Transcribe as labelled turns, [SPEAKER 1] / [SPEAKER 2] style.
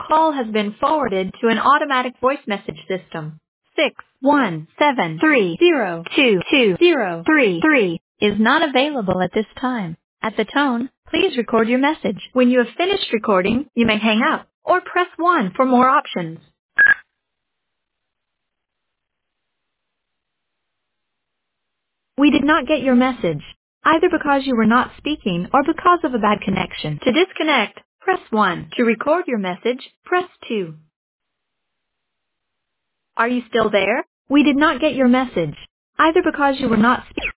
[SPEAKER 1] call has been forwarded to an automatic voice message system. 61730222033 is not available at this time. At the tone, please record your message. When you have finished recording, you may hang up or press 1 for more options. We did not get your message, either because you were not speaking or because of a bad connection. To disconnect, press 1. To record your message, press 2. Are you still there? We did not get your message, either because you were not speaking.